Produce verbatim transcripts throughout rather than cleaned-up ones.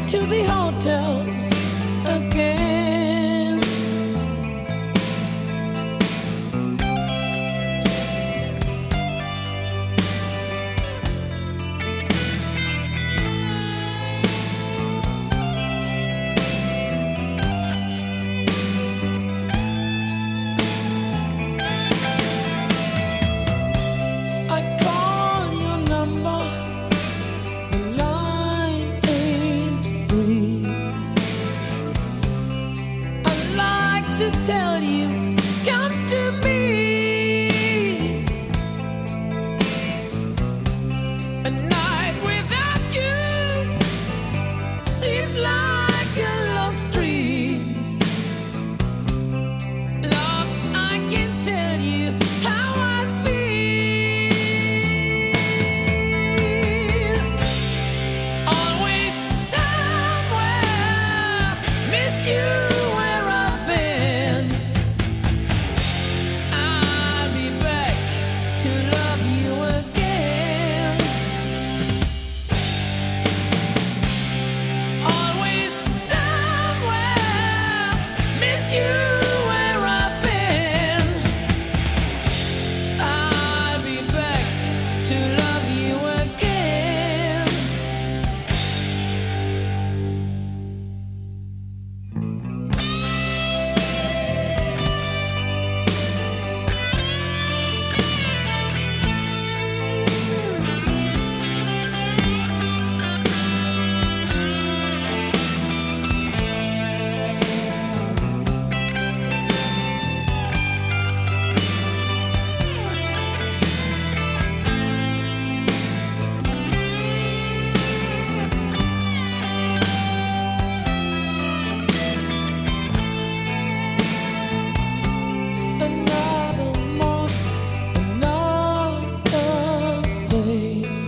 to the hotel again. I call your number, the line ain't free. I like to tell you, come to me. A night without you seems like a lost dream. Love, I can tell you how I feel. Always somewhere, miss you where I've been. I'll be back to love you again. Always somewhere, miss you where I've been. I'll be back to love you again. Another month, another place.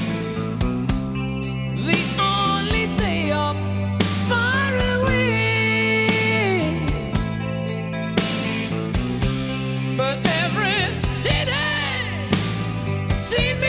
The only day off is far away, but every city seen me